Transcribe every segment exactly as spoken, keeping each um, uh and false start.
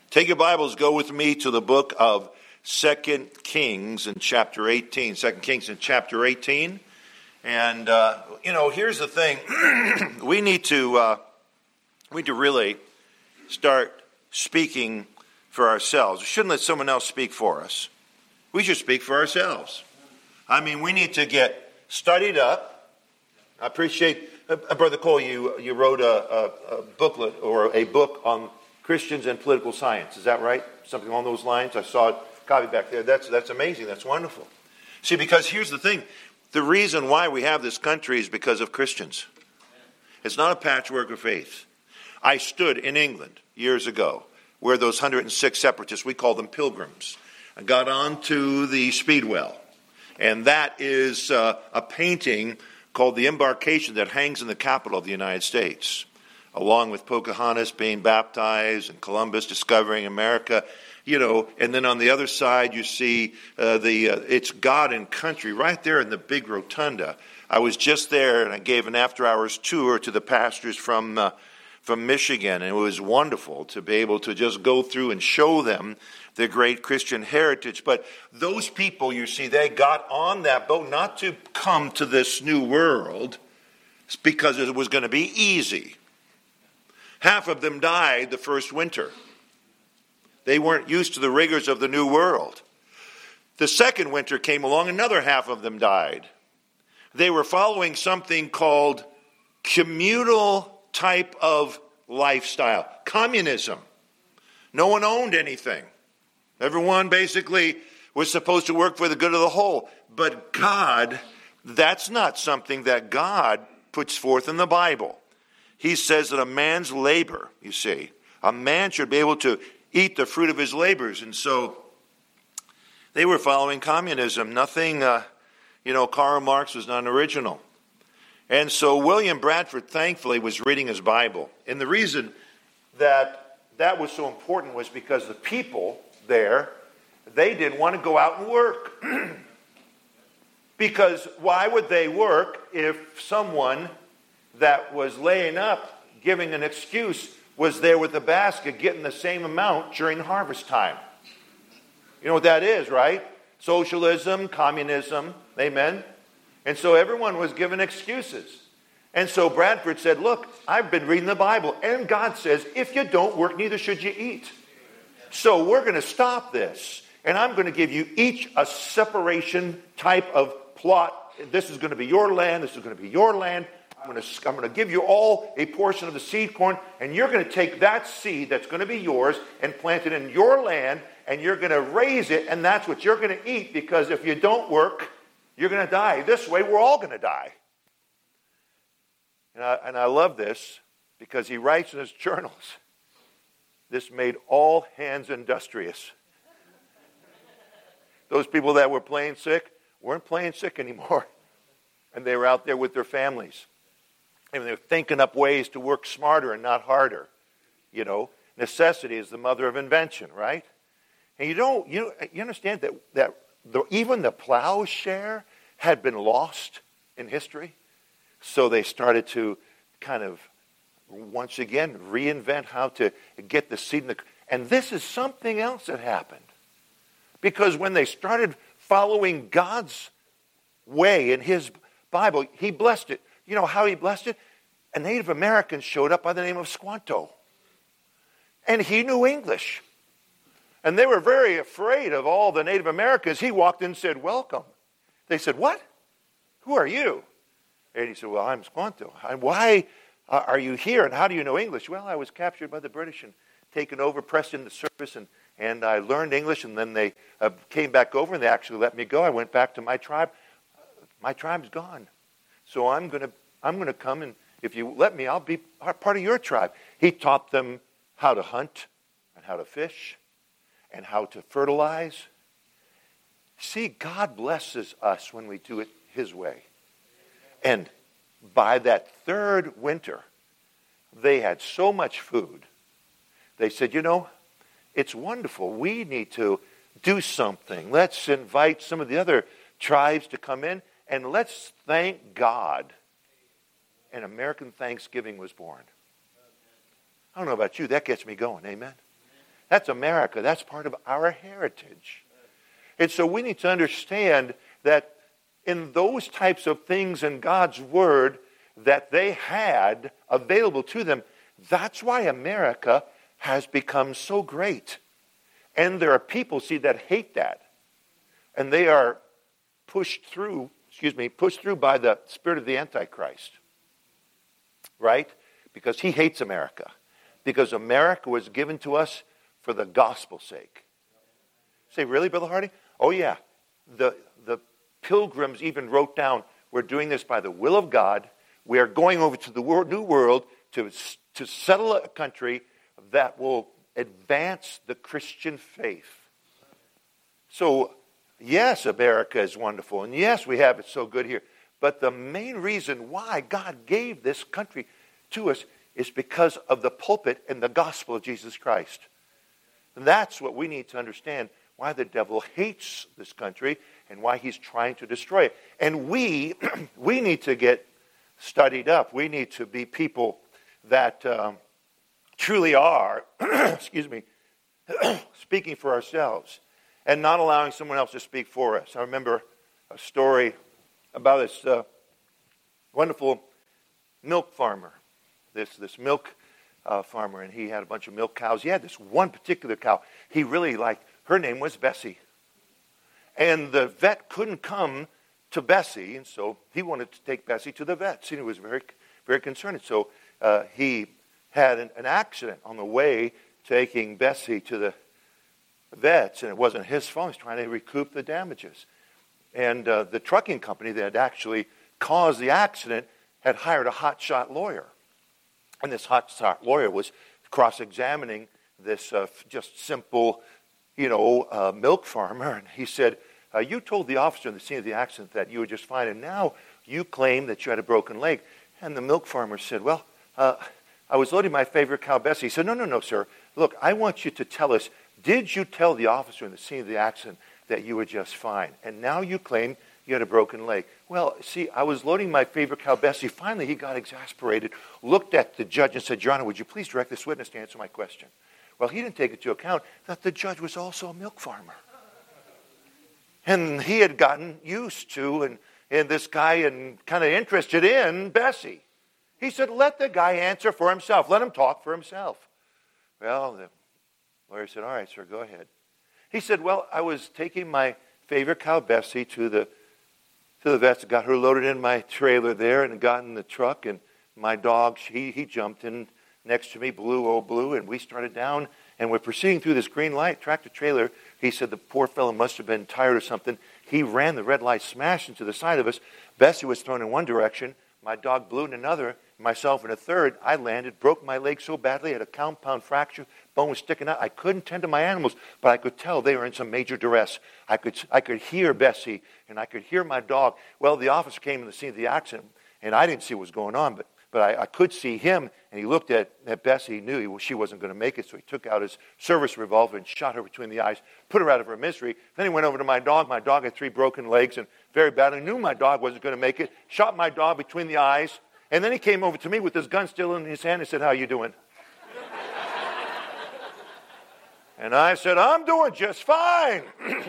Take your Bibles, go with me to the book of Second Kings in chapter eighteen. Second Kings in chapter eighteen. And, uh, you know, here's the thing. we need to uh, we need to really start speaking for ourselves. We shouldn't let someone else speak for us. We should speak for ourselves. I mean, we need to get studied up. I appreciate, uh, Brother Cole, you, you wrote a, a, a booklet or a book on Christians and political science. Is that right? Something along those lines? I saw it copied back there. That's that's amazing. That's wonderful. See, because here's the thing. The reason why we have this country is because of Christians. It's not a patchwork of faith. I stood in England years ago where those one hundred six separatists, we call them pilgrims, got onto the Speedwell. And that is uh, a painting called The Embarkation that hangs in the Capitol of the United States, along with Pocahontas being baptized and Columbus discovering America, you know, and then on the other side you see uh, the uh, it's God and Country right there in the big rotunda. I was just there and I gave an after-hours tour to the pastors from uh, from Michigan, and it was wonderful to be able to just go through and show them the great Christian heritage. But those people, you see, they got on that boat not to come to this new world because it was going to be easy. Half of them died the first winter. They weren't used to the rigors of the new world. The second winter came along, another half of them died. They were following something called communal type of lifestyle, communism. No one owned anything. Everyone basically was supposed to work for the good of the whole. But God, that's not something that God puts forth in the Bible. He says that a man's labor, you see, a man should be able to eat the fruit of his labors. And so they were following communism. Nothing, uh, you know, Karl Marx was not original. And so William Bradford, thankfully, was reading his Bible. And the reason that that was so important was because the people there, they didn't want to go out and work. Because why would they work if someone that was laying up, giving an excuse, was there with a basket getting the same amount during harvest time? You know what that is, right? Socialism, communism, amen? And so everyone was given excuses. And so Bradford said, look, I've been reading the Bible, and God says, if you don't work, neither should you eat. So we're going to stop this, and I'm going to give you each a separation type of plot. This is going to be your land, this is going to be your land. I'm going, to, I'm going to give you all a portion of the seed corn, and you're going to take that seed that's going to be yours and plant it in your land, and you're going to raise it, and that's what you're going to eat, because if you don't work, you're going to die. This way, we're all going to die. And I, and I love this, because he writes in his journals, this made all hands industrious. Those people that were playing sick weren't playing sick anymore, and they were out there with their families. And they're thinking up ways to work smarter and not harder. You know, necessity is the mother of invention, right? And you don't, you you understand that that the, even the plowshare had been lost in history, so they started to kind of once again reinvent how to get the seed in the. And this is something else that happened, because when they started following God's way in His Bible, He blessed it. You know how He blessed it? A Native American showed up by the name of Squanto. And he knew English. And they were very afraid of all the Native Americans. He walked in and said, welcome. They said, what? Who are you? And he said, well, I'm Squanto. And why are you here? And how do you know English? Well, I was captured by the British and taken over, pressed into service, and, and I learned English. And then they uh, came back over and they actually let me go. I went back to my tribe. My tribe's gone. So I'm going to I'm going to come, and if you let me, I'll be part of your tribe. He taught them how to hunt and how to fish and how to fertilize. See, God blesses us when we do it His way. And by that third winter, they had so much food. They said, you know, it's wonderful. We need to do something. Let's invite some of the other tribes to come in. And let's thank God. And American Thanksgiving was born. I don't know about you, that gets me going, amen? That's America. That's part of our heritage. And so we need to understand that in those types of things in God's Word that they had available to them, that's why America has become so great. And there are people, see, that hate that. And they are pushed through, excuse me, pushed through by the spirit of the Antichrist. Right? Because he hates America. Because America was given to us for the gospel's sake. Say, really, Brother Hardy? Oh, yeah. The, the pilgrims even wrote down, we're doing this by the will of God. We are going over to the world, new world to, to settle a country that will advance the Christian faith. So, yes, America is wonderful. And yes, we have it so good here. But the main reason why God gave this country to us is because of the pulpit and the gospel of Jesus Christ. And that's what we need to understand, why the devil hates this country and why he's trying to destroy it. And we, we need to get studied up. We need to be people that um, truly are, excuse me, speaking for ourselves and not allowing someone else to speak for us. I remember a story about this uh, wonderful milk farmer, this, this milk uh, farmer, and he had a bunch of milk cows. He had this one particular cow he really liked. Her name was Bessie. And the vet couldn't come to Bessie, and so he wanted to take Bessie to the vets, and he was very, very concerned. And so uh, he had an, an accident on the way taking Bessie to the vets, and it wasn't his fault. He was trying to recoup the damages. And uh, the trucking company that had actually caused the accident had hired a hotshot lawyer. And this hotshot lawyer was cross-examining this uh, just simple, you know, uh, milk farmer. And he said, uh, you told the officer in the scene of the accident that you were just fine, and now you claim that you had a broken leg. And the milk farmer said, well, uh, I was loading my favorite cow, Bessie. He said, no, no, no, sir. Look, I want you to tell us, did you tell the officer in the scene of the accident that you were just fine? And now you claim you had a broken leg. Well, see, I was loading my favorite cow, Bessie. Finally, he got exasperated, looked at the judge and said, Your Honor, would you please direct this witness to answer my question? Well, he didn't take into account that the judge was also a milk farmer. And he had gotten used to, and, and this guy and kind of interested in Bessie. He said, let the guy answer for himself. Let him talk for himself. Well, the lawyer said, all right, sir, go ahead. He said, well, I was taking my favorite cow, Bessie, to the to the vets, got her loaded in my trailer there and got in the truck, and my dog, he, he jumped in next to me, Blue, oh Blue, and we started down, and we're proceeding through this green light tractor trailer. He said the poor fellow must have been tired or something. He ran the red light, smashed into the side of us. Bessie was thrown in one direction, my dog Blue in another, myself in a third. I landed, broke my leg so badly, had a compound fracture, bone was sticking out. I couldn't tend to my animals, but I could tell they were in some major duress. I could I could hear Bessie, and I could hear my dog. Well, the officer came to the scene of the accident, and I didn't see what was going on, but but I, I could see him, and he looked at, at Bessie. He knew he, she wasn't going to make it, so he took out his service revolver and shot her between the eyes, put her out of her misery. Then he went over to my dog. My dog had three broken legs and very badly knew my dog wasn't going to make it, shot my dog between the eyes, and then he came over to me with his gun still in his hand and said, how you doing? And I said, I'm doing just fine.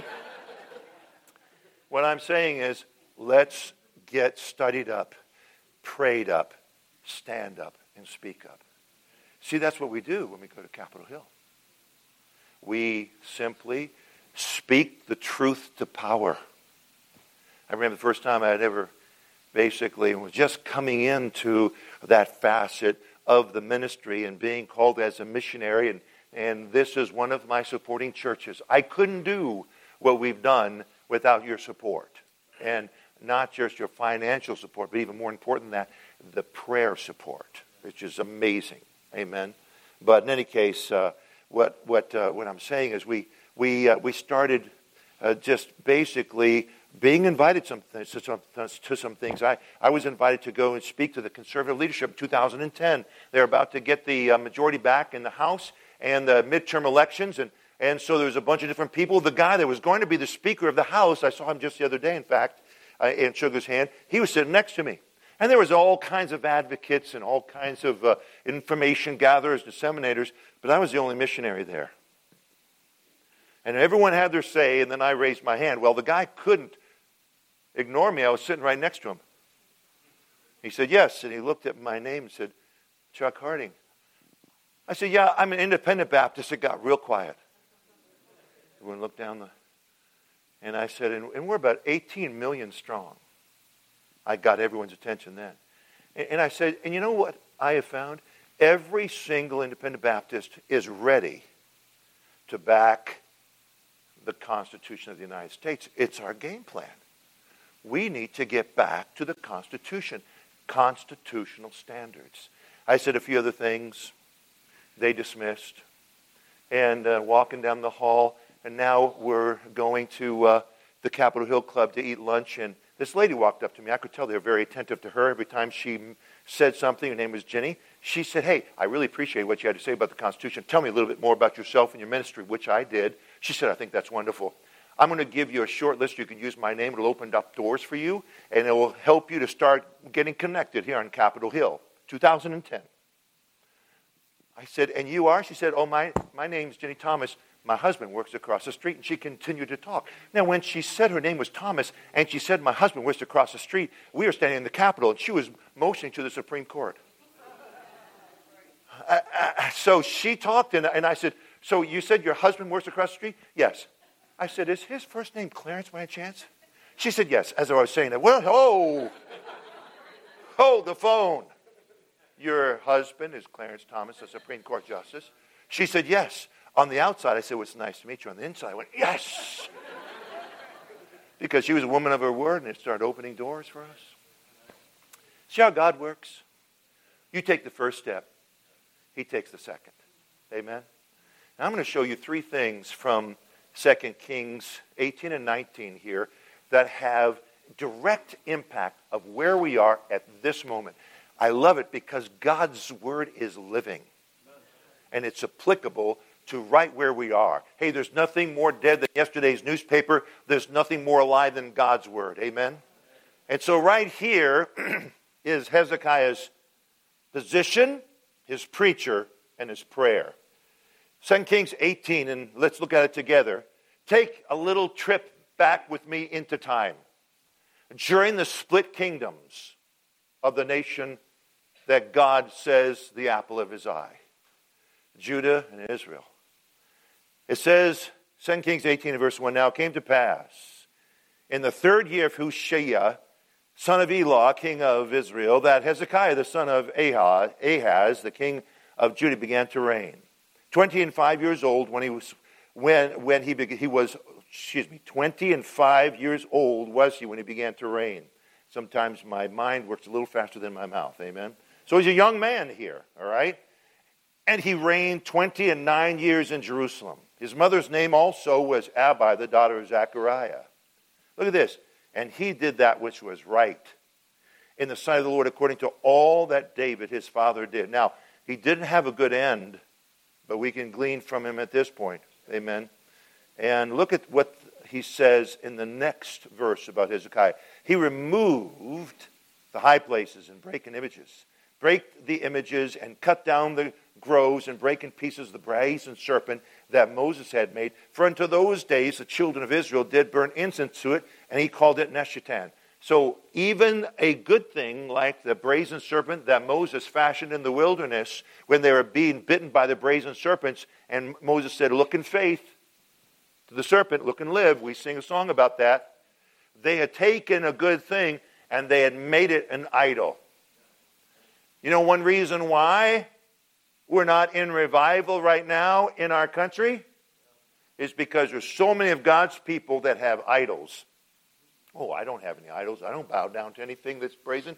What I'm saying is, let's get studied up, prayed up, stand up, and speak up. See, that's what we do when we go to Capitol Hill. We simply speak the truth to power. I remember the first time I had ever basically was just coming into that facet of the ministry and being called as a missionary, and And this is one of my supporting churches. I couldn't do what we've done without your support. And not just your financial support, but even more important than that, the prayer support, which is amazing. Amen. But in any case, uh, what what uh, what I'm saying is we we uh, we started uh, just basically being invited some th- to, some, to some things. I, I was invited to go and speak to the conservative leadership in two thousand ten. They're about to get the uh, majority back in the House and the midterm elections, and, and so there was a bunch of different people. The guy that was going to be the Speaker of the House, I saw him just the other day, in fact, uh, and shook his hand. He was sitting next to me. And there was all kinds of advocates and all kinds of uh, information gatherers, disseminators, but I was the only missionary there. And everyone had their say, and then I raised my hand. Well, the guy couldn't ignore me. I was sitting right next to him. He said, yes. And he looked at my name and said, Chuck Harding. I said, yeah, I'm an independent Baptist. It got real quiet. Everyone looked down the... And I said, and, and we're about eighteen million strong. I got everyone's attention then. And, and I said, and you know what I have found? Every single independent Baptist is ready to back the Constitution of the United States. It's our game plan. We need to get back to the Constitution, constitutional standards. I said a few other things. They dismissed. And uh, walking down the hall, and now we're going to uh, the Capitol Hill Club to eat lunch, and this lady walked up to me. I could tell they were very attentive to her. Every time she said something, her name was Jenny, she said, hey, I really appreciate what you had to say about the Constitution. Tell me a little bit more about yourself and your ministry, which I did. She said, I think that's wonderful. I'm going to give you a short list. You can use my name. It'll open up doors for you, and it will help you to start getting connected here on Capitol Hill, two thousand ten. I said, and you are? She said, oh, my, my name's Jenny Thomas. My husband works across the street, and she continued to talk. Now, when she said her name was Thomas, and she said my husband works across the street, we were standing in the Capitol, and she was motioning to the Supreme Court. I, I, so she talked, and, and I said, so you said your husband works across the street? Yes. I said, is his first name Clarence by any chance? She said, yes. As I was saying that, well, oh, hold the phone. Your husband is Clarence Thomas, a Supreme Court justice. She said, yes. On the outside, I said, well, it's nice to meet you. On the inside, I went, yes! Because she was a woman of her word, and it started opening doors for us. See how God works? You take the first step. He takes the second. Amen? Now, I'm going to show you three things from Second Kings eighteen and nineteen here that have direct impact of where we are at this moment. I love it because God's word is living. And it's applicable to right where we are. Hey, there's nothing more dead than yesterday's newspaper. There's nothing more alive than God's word. Amen? And so right here is Hezekiah's position, his preacher, and his prayer. Second Kings eighteen, and let's look at it together. Take a little trip back with me into time. During the split kingdoms of the nation that God says the apple of his eye. Judah and Israel. It says, Second Kings eighteen and verse one, now it came to pass in the third year of Hoshea, son of Elah, king of Israel, that Hezekiah, the son of Ahaz, Ahaz, the king of Judah, began to reign. Twenty and five years old when he was when when he he was excuse me twenty and five years old was he when he began to reign. Sometimes my mind works a little faster than my mouth. Amen. So he's a young man here. All right. And he reigned twenty and nine years in Jerusalem. His mother's name also was Abi, the daughter of Zechariah. Look at this. And he did that which was right in the sight of the Lord according to all that David, his father, did. Now, he didn't have a good end, but we can glean from him at this point. Amen. And look at what he says in the next verse about Hezekiah. He removed the high places and breaking images. Break the images and cut down the groves and break in pieces the brazen serpent that Moses had made. For unto those days the children of Israel did burn incense to it, and he called it Neshatan. So even a good thing like the brazen serpent that Moses fashioned in the wilderness when they were being bitten by the brazen serpents, and Moses said, look in faith to the serpent, look and live. We sing a song about that. They had taken a good thing and they had made it an idol. You know one reason why we're not in revival right now in our country is because there's so many of God's people that have idols. Oh, I don't have any idols. I don't bow down to anything that's brazen.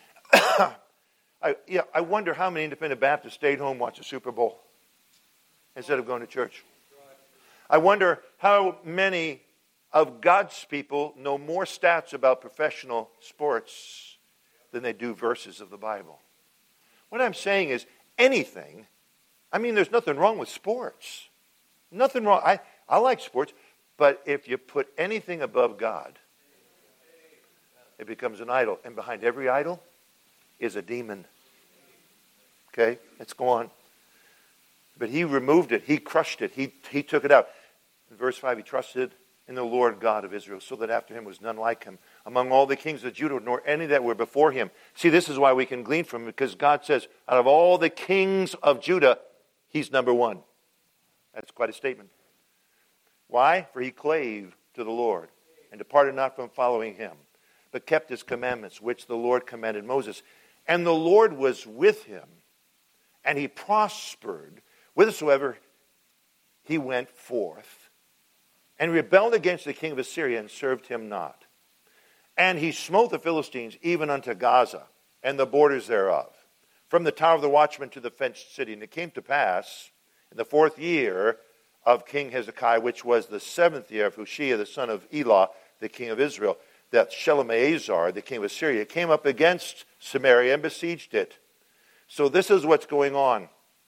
I, yeah, I wonder how many independent Baptists stayed home and watched the Super Bowl instead of going to church. I wonder how many of God's people know more stats about professional sports than they do verses of the Bible. What I'm saying is anything, I mean, there's nothing wrong with sports. Nothing wrong. I, I like sports, but if you put anything above God, it becomes an idol. And behind every idol is a demon. Okay? Let's go on. But he removed it. He crushed it. He, he took it out. In verse five, he trusted in the Lord God of Israel, so that after him was none like him among all the kings of Judah, nor any that were before him. See, this is why we can glean from him, because God says, out of all the kings of Judah, he's number one. That's quite a statement. Why? For he clave to the Lord, and departed not from following him, but kept his commandments, which the Lord commanded Moses. And the Lord was with him, and he prospered whithersoever he went forth, and rebelled against the king of Assyria, and served him not. And he smote the Philistines even unto Gaza, and the borders thereof, from the tower of the watchman to the fenced city. And it came to pass, in the fourth year of King Hezekiah, which was the seventh year of Hoshea the son of Elah, the king of Israel, that Shalmaneser, the king of Assyria, came up against Samaria and besieged it. So this is what's going on.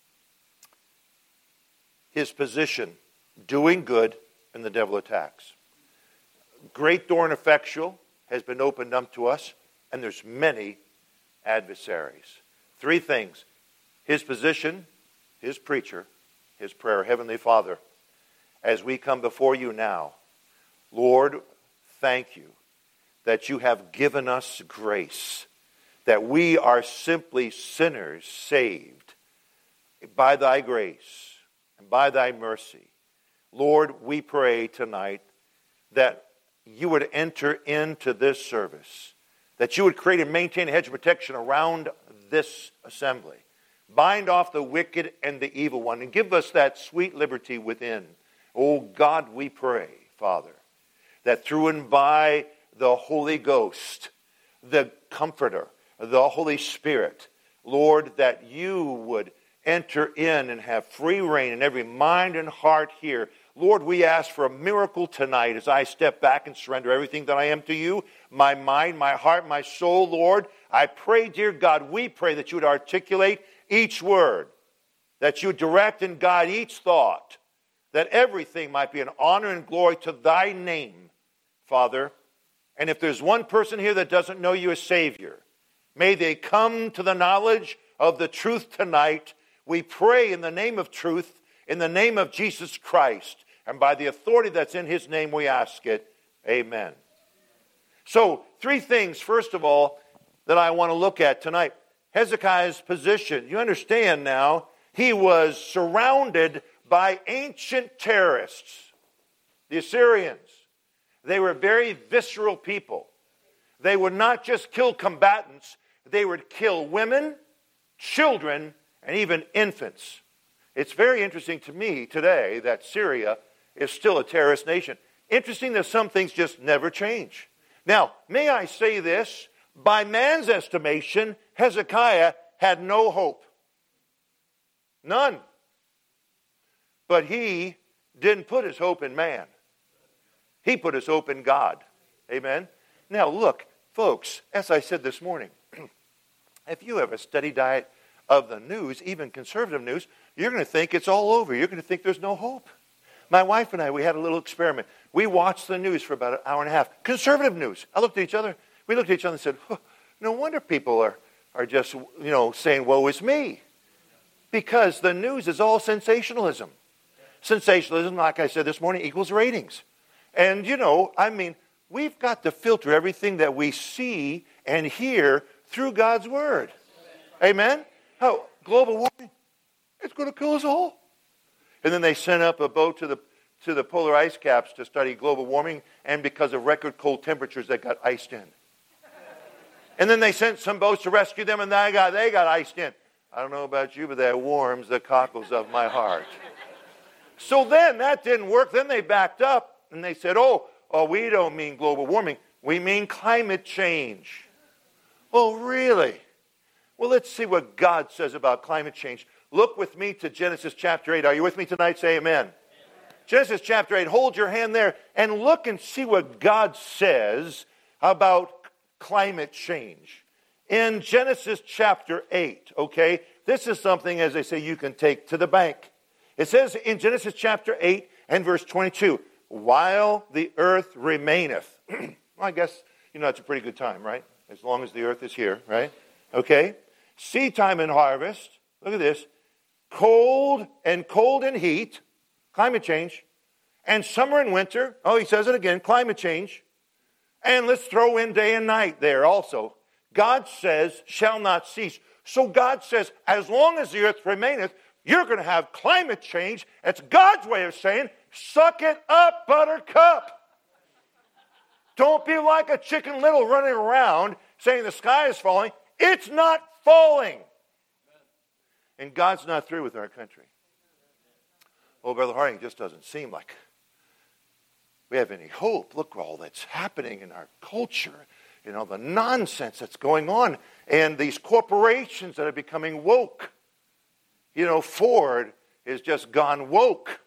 His position, doing good, and the devil attacks. Great door and effectual has been opened up to us, and there's many adversaries. Three things. His position, his preacher, his prayer. Heavenly Father, as we come before you now, Lord, thank you that you have given us grace, that we are simply sinners saved by thy grace and by thy mercy. Lord, we pray tonight that you would enter into this service, that you would create and maintain a hedge of protection around this assembly. Bind off the wicked and the evil one, and give us that sweet liberty within. Oh God, we pray, Father, that through and by the Holy Ghost, the Comforter, the Holy Spirit, Lord, that you would enter in and have free reign in every mind and heart here. Lord, we ask for a miracle tonight as I step back and surrender everything that I am to you, my mind, my heart, my soul, Lord. I pray, dear God, we pray that you would articulate each word, that you would direct and guide each thought, that everything might be an honor and glory to thy name, Father. And if there's one person here that doesn't know you as Savior, may they come to the knowledge of the truth tonight. We pray in the name of truth, in the name of Jesus Christ, and by the authority that's in his name we ask it. Amen. So, three things, first of all, that I want to look at tonight. Hezekiah's position. You understand now, he was surrounded by ancient terrorists, the Assyrians. They were very visceral people. They would not just kill combatants, they would kill women, children, and even infants. It's very interesting to me today that Syria is still a terrorist nation. Interesting that some things just never change. Now, may I say this? By man's estimation, Hezekiah had no hope. None. But he didn't put his hope in man. He put his hope in God. Amen? Now look, folks, as I said this morning, if you have a steady diet of the news, even conservative news, you're going to think it's all over. You're going to think there's no hope. My wife and I, we had a little experiment. We watched the news for about an hour and a half. Conservative news. I looked at each other. We looked at each other and said, oh, no wonder people are, are just, you know, saying, woe is me. Because the news is all sensationalism. Sensationalism, like I said this morning, equals ratings. And, you know, I mean, we've got to filter everything that we see and hear through God's Word. Amen? Oh, global warming, it's going to kill us all. And then they sent up a boat to the to the polar ice caps to study global warming, and because of record cold temperatures, they got iced in. And then they sent some boats to rescue them, and they got they got iced in. I don't know about you, but that warms the cockles of my heart. So then that didn't work. Then they backed up, and they said, oh, oh, we don't mean global warming. We mean climate change. Oh, really? Well, let's see what God says about climate change. Look with me to Genesis chapter eight. Are you with me tonight? Say amen. Amen. Genesis chapter eight. Hold your hand there and look and see what God says about climate change. In Genesis chapter eight, okay, this is something, as they say, you can take to the bank. It says in Genesis chapter eight and verse twenty-two, while the earth remaineth. Well, I guess, you know, it's a pretty good time, right? As long as the earth is here, right? Okay. Seed time and harvest. Look at this. Cold and cold and heat. Climate change. And summer and winter, oh, he says it again, climate change. And let's throw in day and night there also. God says, shall not cease. So God says, as long as the earth remaineth, you're going to have climate change. It's God's way of saying, suck it up, buttercup. Don't be like a Chicken Little running around saying the sky is falling. It's not falling. And God's not through with our country. Oh, Brother Harding, it just doesn't seem like we have any hope. Look all that's happening in our culture. You know, the nonsense that's going on. And these corporations that are becoming woke. You know, Ford is just gone woke.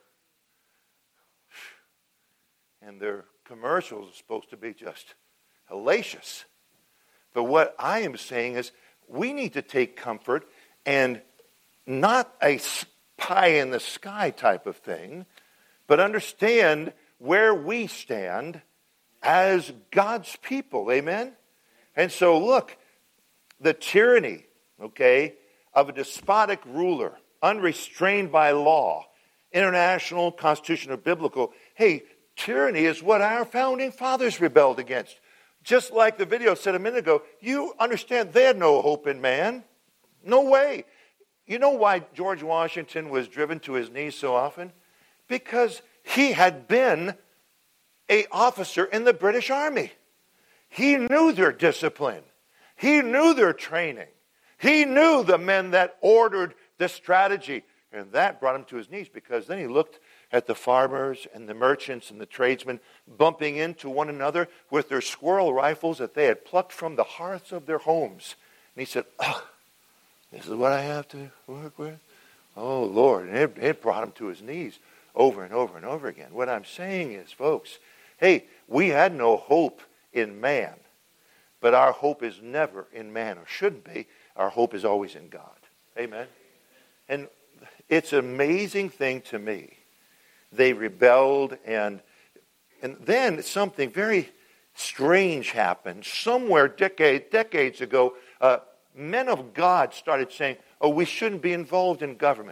And their commercials are supposed to be just hellacious. But what I am saying is we need to take comfort and not a pie in the sky type of thing, but understand where we stand as God's people. Amen? And so look, the tyranny, okay, of a despotic ruler, unrestrained by law, international, constitutional, biblical. Hey, tyranny is what our founding fathers rebelled against. Just like the video said a minute ago, you understand they had no hope in man. No way. You know why George Washington was driven to his knees so often? Because he had been an officer in the British Army. He knew their discipline. He knew their training. He knew the men that ordered the strategy. And that brought him to his knees, because then he looked at the farmers and the merchants and the tradesmen bumping into one another with their squirrel rifles that they had plucked from the hearths of their homes. And he said, oh, this is what I have to work with? Oh, Lord. And it, it brought him to his knees over and over and over again. What I'm saying is, folks, hey, we had no hope in man, but our hope is never in man, or shouldn't be. Our hope is always in God. Amen? And it's an amazing thing to me. They rebelled, and and then something very strange happened. Somewhere decade, decades ago, uh, men of God started saying, oh, we shouldn't be involved in government.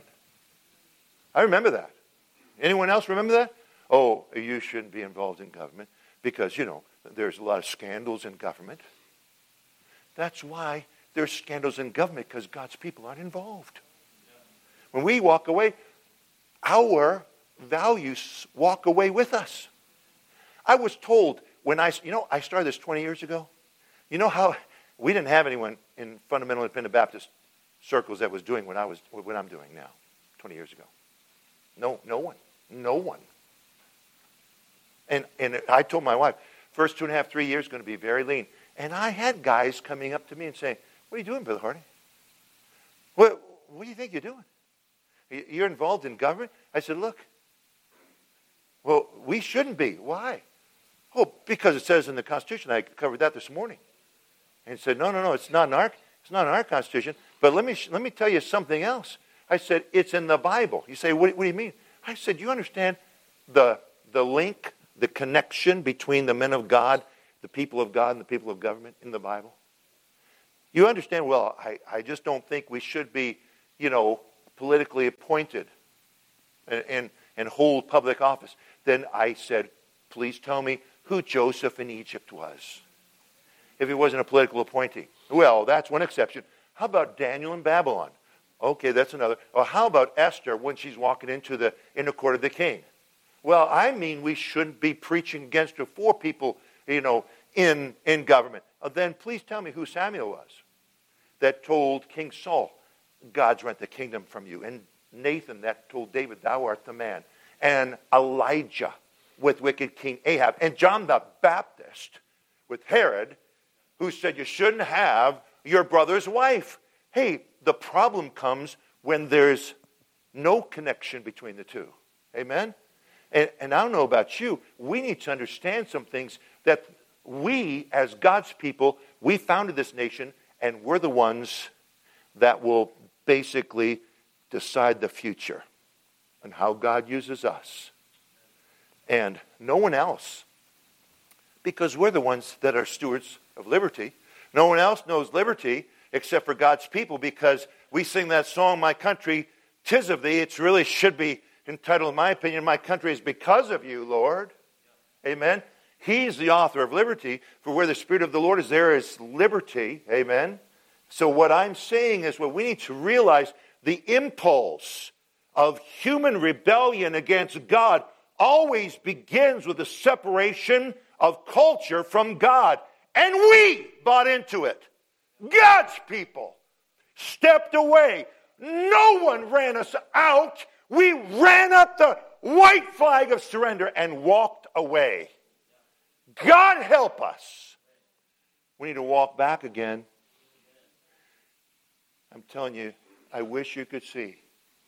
I remember that. Anyone else remember that? Oh, you shouldn't be involved in government because, you know, there's a lot of scandals in government. That's why there's scandals in government, because God's people aren't involved. When we walk away, our values walk away with us. I was told when I, you know, I started this twenty years ago. You know how we didn't have anyone in fundamental independent Baptist circles that was doing what I was, what I'm doing now, twenty years ago. No, no one, no one. And and I told my wife, first two and a half, three years going to be very lean. And I had guys coming up to me and saying, "What are you doing, Brother Harding? What What do you think you're doing? You're involved in government?" I said, "Look, well, we shouldn't be. Why?" "Oh, because it says in the Constitution." I covered that this morning. And he said, "No, no, no. It's not in our. It's not in our Constitution. But let me let me tell you something else." I said, "It's in the Bible." You say, "What, what do you mean?" I said, "You understand the the link, the connection between the men of God, the people of God, and the people of government in the Bible? You understand? Well, I, I just don't think we should be, you know, politically appointed and, and and hold public office." Then I said, "Please tell me who Joseph in Egypt was, if he wasn't a political appointee." "Well, that's one exception." "How about Daniel in Babylon?" "Okay, that's another." "Or how about Esther when she's walking into the inner court of the king?" "Well, I mean, we shouldn't be preaching against or for people, you know, in, in government." Uh, then please tell me who Samuel was that told King Saul, "God's rent the kingdom from you." And Nathan that told David, "Thou art the man." And Elijah with wicked King Ahab. And John the Baptist with Herod, who said you shouldn't have your brother's wife. Hey, the problem comes when there's no connection between the two. Amen? And, and I don't know about you, we need to understand some things that we, as God's people, we founded this nation, and we're the ones that will basically decide the future and how God uses us. And no one else. Because we're the ones that are stewards of liberty. No one else knows liberty except for God's people, because we sing that song, "My country, 'tis of thee." It really should be, entitled, in my opinion, My Country is Because of You, Lord. Amen. He's the author of liberty. For where the Spirit of the Lord is, there is liberty. Amen. So what I'm saying is, what we need to realize, the impulse of human rebellion against God always begins with the separation of culture from God. And we bought into it. God's people stepped away. No one ran us out. We ran up the white flag of surrender and walked away. God help us. We need to walk back again. I'm telling you, I wish you could see.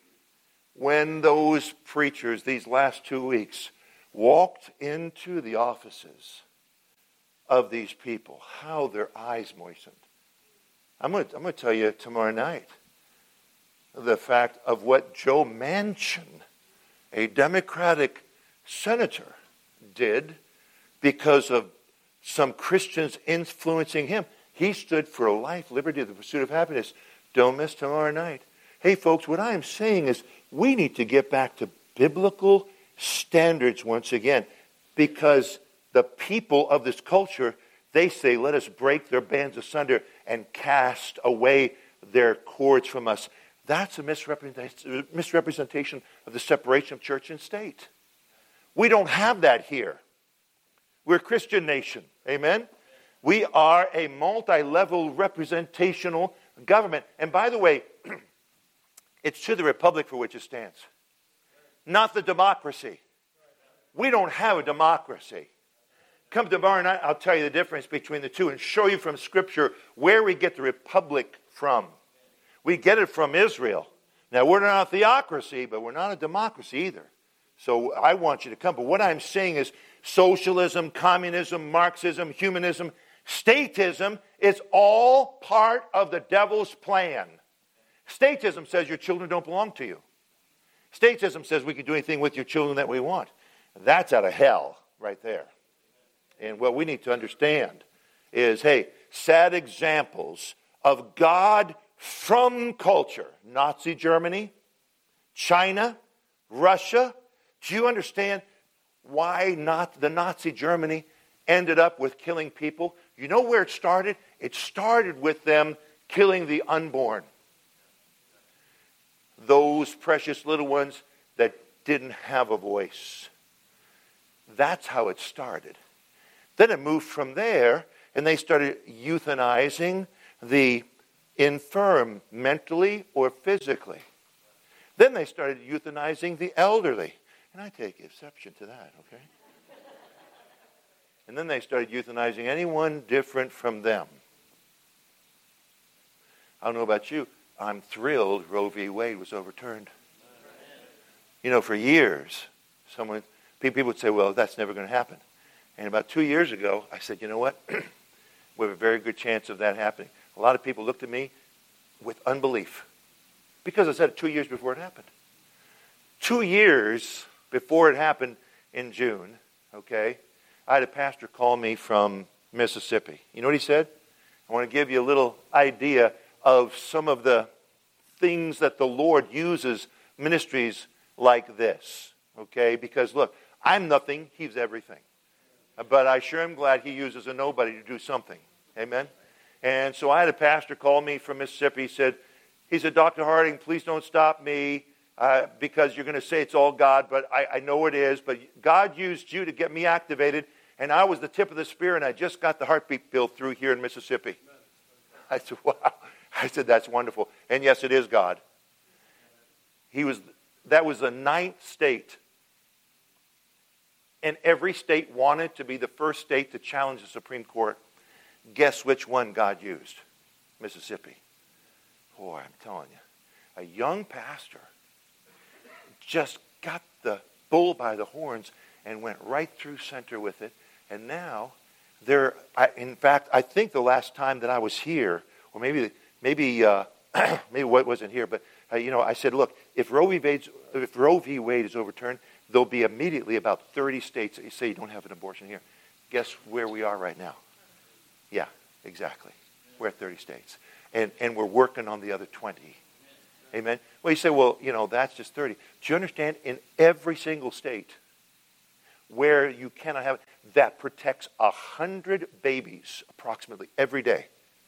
When those preachers, these last two weeks, walked into the offices of these people, how their eyes moistened. I'm going to, I'm going to tell you tomorrow night the fact of what Joe Manchin, a Democratic senator, did because of some Christians influencing him. He stood for life, liberty, the pursuit of happiness. Don't miss tomorrow night. Hey, folks, what I'm saying is we need to get back to biblical standards once again, because the people of this culture, they say, let us break their bands asunder and cast away their cords from us. That's a misrepresentation of the separation of church and state. We don't have that here. We're a Christian nation. Amen? We are a multi-level representational government. And by the way, it's to the republic for which it stands, not the democracy. We don't have a democracy. Come tomorrow night, I'll tell you the difference between the two and show you from Scripture where we get the republic from. We get it from Israel. Now, we're not a theocracy, but we're not a democracy either. So I want you to come. But what I'm saying is socialism, communism, Marxism, humanism, statism is all part of the devil's plan. Statism says your children don't belong to you. Statism says we can do anything with your children that we want. That's out of hell right there. And what we need to understand is, hey, sad examples of God from culture. Nazi Germany, China, Russia. Do you understand why not the Nazi Germany ended up with killing people? You know where it started? It started with them killing the unborn. Those precious little ones that didn't have a voice. That's how it started. Then it moved from there, and they started euthanizing the infirm, mentally or physically. Then they started euthanizing the elderly. And I take exception to that, okay? And then they started euthanizing anyone different from them. I don't know about you. I'm thrilled Roe v. Wade was overturned. You know, for years, someone, people would say, well, that's never going to happen. And about two years ago, I said, you know what? We have a very good chance of that happening. A lot of people looked at me with unbelief because I said it two years before it happened. Two years before it happened in June, okay, I had a pastor call me from Mississippi. You know what he said? I want to give you a little idea of some of the things that the Lord uses ministries like this, okay? Because look, I'm nothing, he's everything. But I sure am glad he uses a nobody to do something. Amen? And so I had a pastor call me from Mississippi. He said, he said, Doctor Harding, please don't stop me uh, because you're going to say it's all God, but I, I know it is. But God used you to get me activated, and I was the tip of the spear, and I just got the heartbeat bill through here in Mississippi. I said, wow. I said, that's wonderful. And yes, it is God. He was. That was the ninth state. And every state wanted to be the first state to challenge the Supreme Court. Guess which one God used? Mississippi. Boy, I'm telling you. A young pastor just got the bull by the horns and went right through center with it. And now, there. I, in fact, I think the last time that I was here, or maybe maybe uh, maybe what wasn't here, but uh, you know, I said, look, if Roe v. Wade's, if Roe v. Wade is overturned, there'll be immediately about thirty states that you say you don't have an abortion here. Guess where we are right now? Yeah, exactly. We're at thirty states. And and we're working on the other twenty. Amen. Well, you say, well, you know, that's just thirty. Do you understand? In every single state where you cannot have it, that protects a hundred babies approximately every day.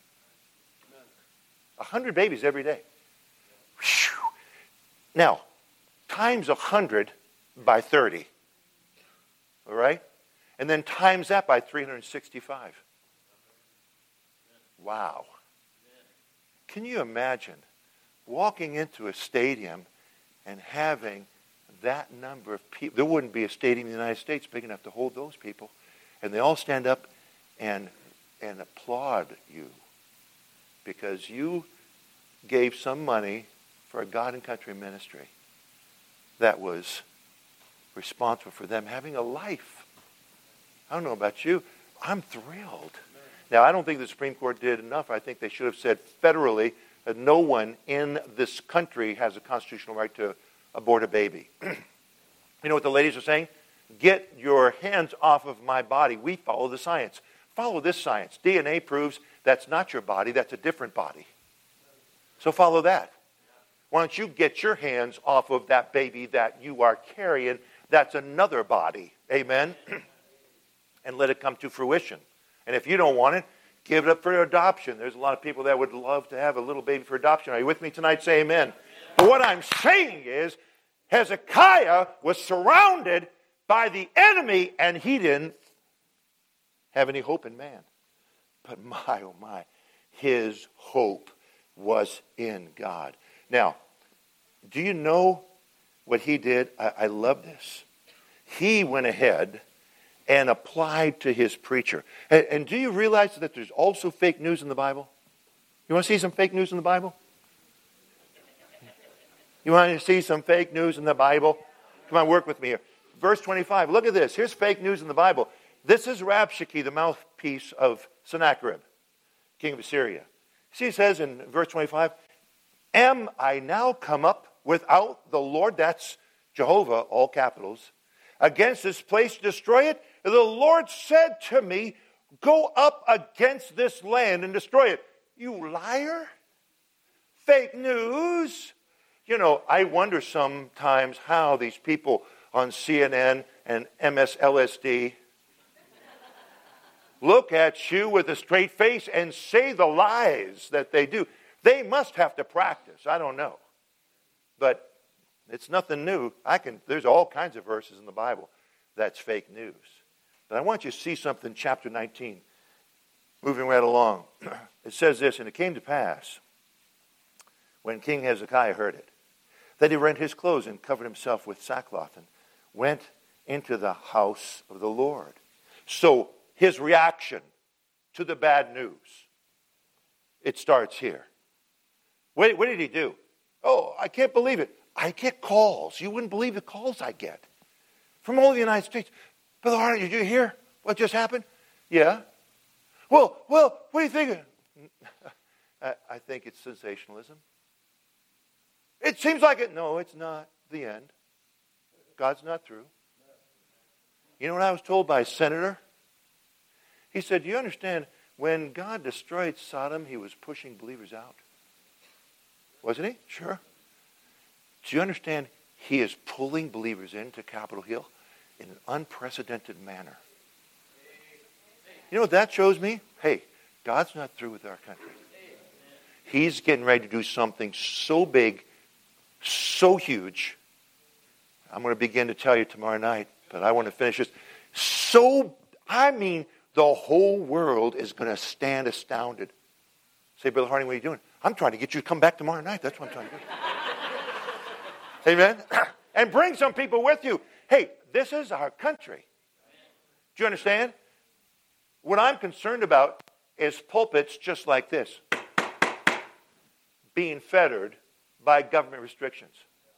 A hundred babies every day. Whew. Now, times a hundred by thirty. All right? And then times that by three hundred sixty-five. Wow. Can you imagine walking into a stadium and having that number of people? There wouldn't be a stadium in the United States big enough to hold those people. And they all stand up and, and applaud you because you gave some money for a God and country ministry that was responsible for them having a life. I don't know about you. I'm thrilled. Now, I don't think the Supreme Court did enough. I think they should have said federally that no one in this country has a constitutional right to abort a baby. You know what the ladies are saying? Get your hands off of my body. We follow the science. Follow this science. D N A proves that's not your body. That's a different body. So follow that. Why don't you get your hands off of that baby that you are carrying? That's another body. Amen? And let it come to fruition. And if you don't want it, give it up for adoption. There's a lot of people that would love to have a little baby for adoption. Are you with me tonight? Say amen. Amen. But what I'm saying is, Hezekiah was surrounded by the enemy, and he didn't have any hope in man. But my, oh my, his hope was in God. Now, do you know what he did? I, I love this. He went ahead and applied to his preacher. And, and do you realize that there's also fake news in the Bible? You want to see some fake news in the Bible? You want to see some fake news in the Bible? Come on, work with me here. Verse twenty-five, look at this. Here's fake news in the Bible. This is Rabshakeh, the mouthpiece of Sennacherib, king of Assyria. See, it says in verse twenty-five, am I now come up without the Lord, that's Jehovah, all capitals, against this place to destroy it? The Lord said to me, go up against this land and destroy it. You liar. Fake news. You know, I wonder sometimes how these people on C N N and M S L S D look at you with a straight face and say the lies that they do. They must have to practice. I don't know. But it's nothing new. I can. There's all kinds of verses in the Bible that's fake news. But I want you to see something, chapter nineteen. Moving right along. It says this, and it came to pass, when King Hezekiah heard it, that he rent his clothes and covered himself with sackcloth and went into the house of the Lord. So his reaction to the bad news, it starts here. What, what did he do? Oh, I can't believe it. I get calls. You wouldn't believe the calls I get from all the United States. Brother Hart, did you hear what just happened? Yeah. Well, well, what do you think? I, I think it's sensationalism. It seems like it. No, it's not the end. God's not through. You know what I was told by a senator? He said, do you understand, when God destroyed Sodom, he was pushing believers out. Wasn't he? Sure. Do you understand, he is pulling believers into Capitol Hill in an unprecedented manner. You know what that shows me? Hey, God's not through with our country. He's getting ready to do something so big, so huge. I'm going to begin to tell you tomorrow night, but I want to finish this. So, I mean, the whole world is going to stand astounded. Say, Brother Harding, what are you doing? I'm trying to get you to come back tomorrow night. That's what I'm trying to do. Amen? And bring some people with you. Hey, this is our country. Do you understand? What I'm concerned about is pulpits just like this, being fettered by government restrictions.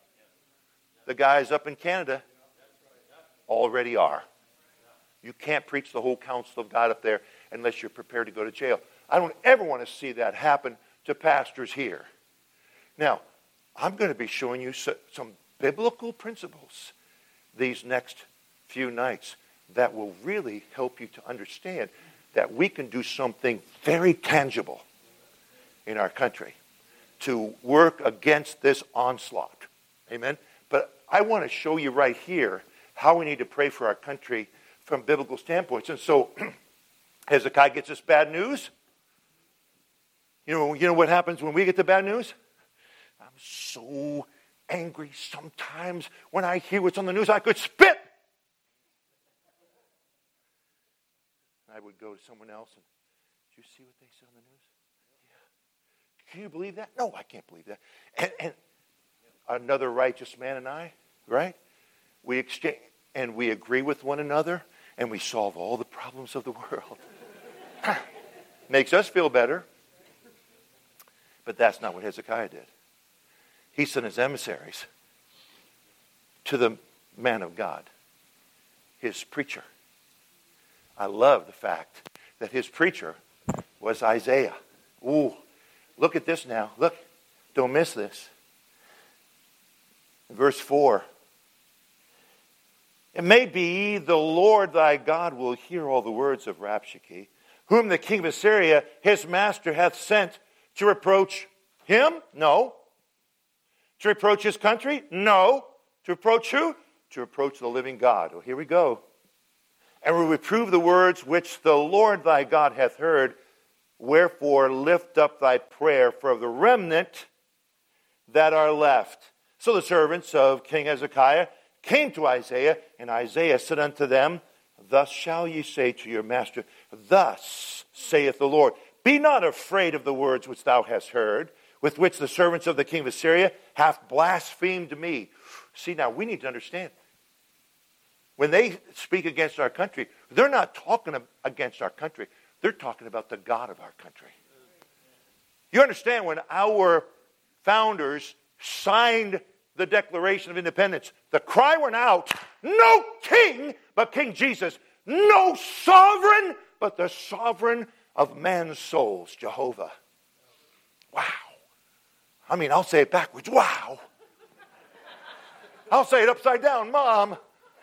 The guys up in Canada already are. You can't preach the whole counsel of God up there unless you're prepared to go to jail. I don't ever want to see that happen to pastors here. Now, I'm going to be showing you some biblical principles these next few nights that will really help you to understand that we can do something very tangible in our country to work against this onslaught. Amen? But I want to show you right here how we need to pray for our country from biblical standpoints. And so Hezekiah gets this bad news. You know, you know what happens when we get the bad news? I'm so angry sometimes when I hear what's on the news, I could spit. I would go to someone else and, did you see what they said on the news? Yeah. Can you believe that? No, I can't believe that. And, and another righteous man and I, right? We exchange and we agree with one another and we solve all the problems of the world. Makes us feel better. But that's not what Hezekiah did. He sent his emissaries to the man of God, his preacher. I love the fact that his preacher was Isaiah. Ooh, look at this now. Look, don't miss this. Verse four. It may be the Lord thy God will hear all the words of Rabshakeh, whom the king of Assyria, his master, hath sent to reproach him? No. To reproach his country? No. To reproach who? To reproach the living God. Oh, here we go. And will reprove the words which the Lord thy God hath heard. Wherefore lift up thy prayer for the remnant that are left. So the servants of King Hezekiah came to Isaiah, and Isaiah said unto them, Thus shall ye say to your master, Thus saith the Lord, Be not afraid of the words which thou hast heard, with which the servants of the king of Assyria hath blasphemed me. See, now we need to understand. When they speak against our country, they're not talking against our country. They're talking about the God of our country. You understand, when our founders signed the Declaration of Independence, the cry went out, no king but King Jesus. No sovereign but the sovereign of man's souls, Jehovah. Wow. I mean, I'll say it backwards. Wow. I'll say it upside down, Mom.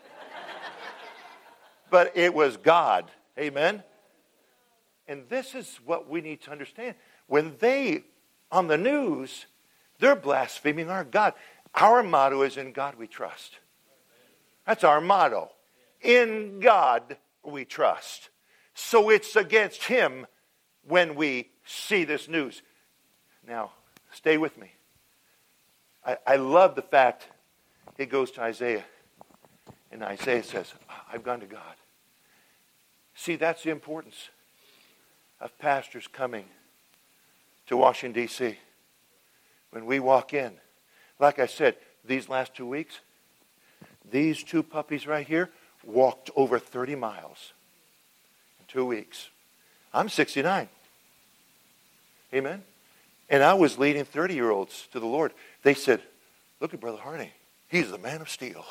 But it was God. Amen? And this is what we need to understand. When they, on the news, they're blaspheming our God. Our motto is, in God we trust. That's our motto. In God we trust. So it's against him when we see this news. Now, stay with me. I, I love the fact it goes to Isaiah. And Isaiah says, I've gone to God. See, that's the importance of pastors coming to Washington, D C When we walk in, like I said, these last two weeks, these two puppies right here walked over thirty miles in two weeks. I'm sixty-nine. Amen? And I was leading thirty-year-olds to the Lord. They said, look at Brother Harney. He's the man of steel.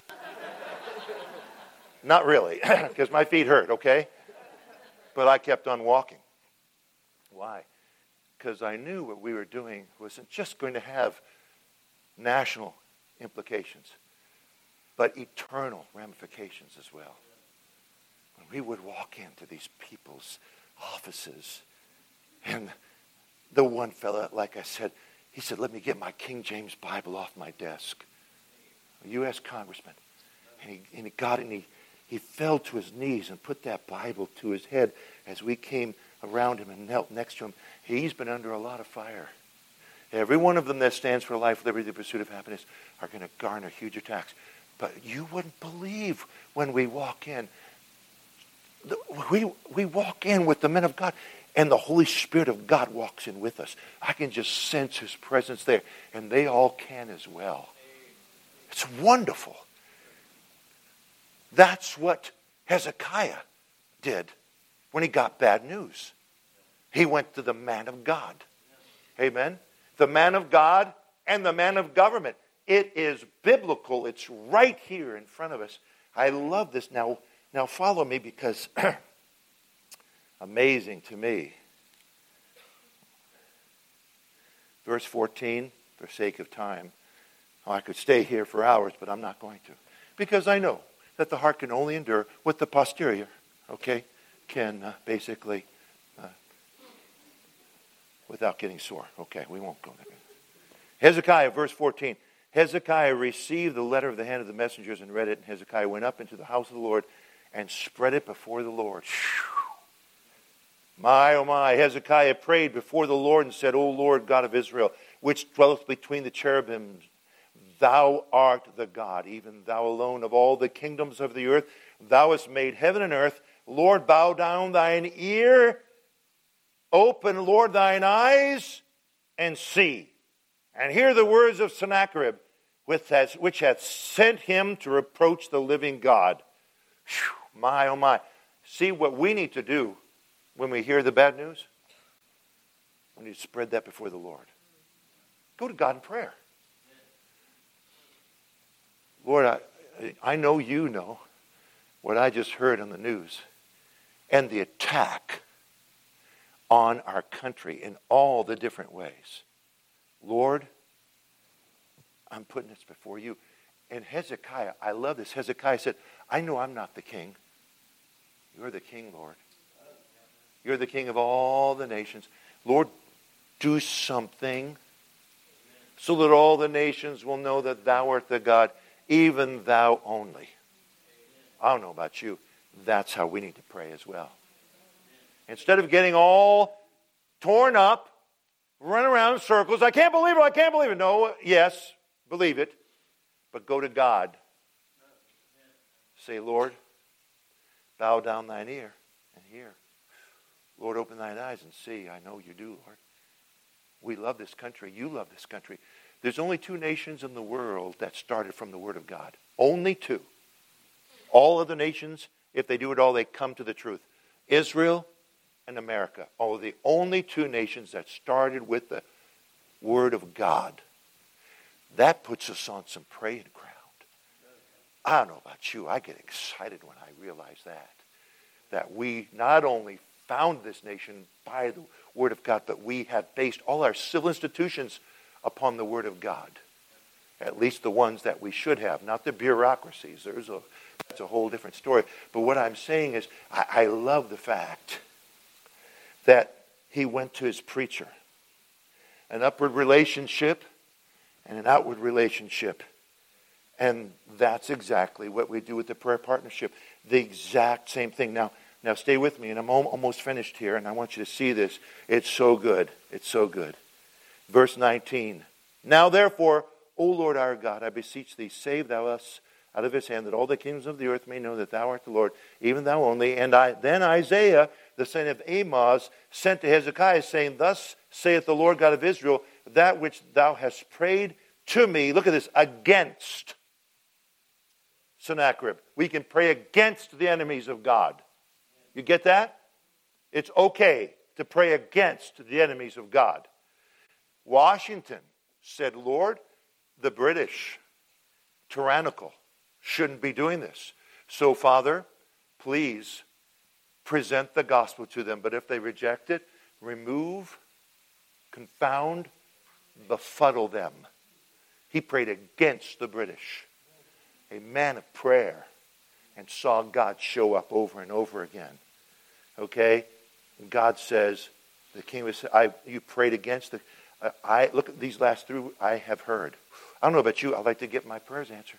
Not really, because my feet hurt, okay? But I kept on walking. Why? Because I knew what we were doing wasn't just going to have national implications, but eternal ramifications as well. When we would walk into these people's offices, and the one fella, like I said, he said, let me get my King James Bible off my desk. A U S congressman. And he, and he got it, and he, he fell to his knees and put that Bible to his head as we came around him and knelt next to him. He's been under a lot of fire. Every one of them that stands for life, liberty, the pursuit of happiness are going to garner huge attacks. But you wouldn't believe when we walk in. We, we walk in with the men of God, and the Holy Spirit of God walks in with us. I can just sense his presence there, and they all can as well. It's wonderful. That's what Hezekiah did when he got bad news. He went to the man of God. Amen? The man of God and the man of government. It is biblical. It's right here in front of us. I love this. Now, now follow me, because amazing to me. Verse fourteen, for sake of time. Oh, I could stay here for hours, but I'm not going to. Because I know that the heart can only endure what the posterior, okay, can uh, basically, uh, without getting sore. Okay, we won't go there. Hezekiah, verse fourteen. Hezekiah received the letter of the hand of the messengers and read it. And Hezekiah went up into the house of the Lord and spread it before the Lord. My, oh my, Hezekiah prayed before the Lord and said, O Lord God of Israel, which dwelleth between the cherubims, thou art the God, even thou alone of all the kingdoms of the earth. Thou hast made heaven and earth. Lord, bow down thine ear. Open, Lord, thine eyes, and see. And hear the words of Sennacherib, which hath, which hath sent him to reproach the living God. Whew, my, oh my. See what we need to do when we hear the bad news? We need to spread that before the Lord. Go to God in prayer. Lord, I, I know you know what I just heard on the news. And the attack on our country in all the different ways. Lord, I'm putting this before you. And Hezekiah, I love this. Hezekiah said, I know I'm not the king. You're the king, Lord. You're the king of all the nations. Lord, do something so that all the nations will know that thou art the God, even thou only. I don't know about you. That's how we need to pray as well. Instead of getting all torn up, run around in circles. I can't believe it. I can't believe it. No, yes, believe it. But go to God. Say, Lord, bow down thine ear and hear. Lord, open thine eyes and see. I know you do, Lord. We love this country. You love this country. There's only two nations in the world that started from the Word of God. Only two. All other nations, if they do it all, they come to the truth. Israel and America are the only two nations that started with the Word of God. That puts us on some praying ground. I don't know about you. I get excited when I realize that. That we not only found this nation by the Word of God, but we have based all our civil institutions upon the Word of God. At least the ones that we should have, not the bureaucracies. There's a, that's a whole different story. But what I'm saying is, I, I love the fact that he went to his preacher. An upward relationship and an outward relationship. And that's exactly what we do with the prayer partnership. The exact same thing. Now, now stay with me, and I'm almost finished here, and I want you to see this. It's so good. It's so good. Verse nineteen. Now therefore, O Lord our God, I beseech thee, save thou us out of his hand, that all the kingdoms of the earth may know that thou art the Lord, even thou only. And I, then Isaiah, the son of Amoz, sent to Hezekiah, saying, Thus saith the Lord God of Israel, that which thou hast prayed to me, look at this, against Sennacherib. We can pray against the enemies of God. You get that? It's okay to pray against the enemies of God. Washington said, Lord, the British, tyrannical, shouldn't be doing this. So, Father, please present the gospel to them. But if they reject it, remove, confound, befuddle them. He prayed against the British. A man of prayer, and saw God show up over and over again. Okay? And God says, the king was, I, you prayed against the, uh, I, look at these last three, I have heard. I don't know about you, I like to get my prayers answered.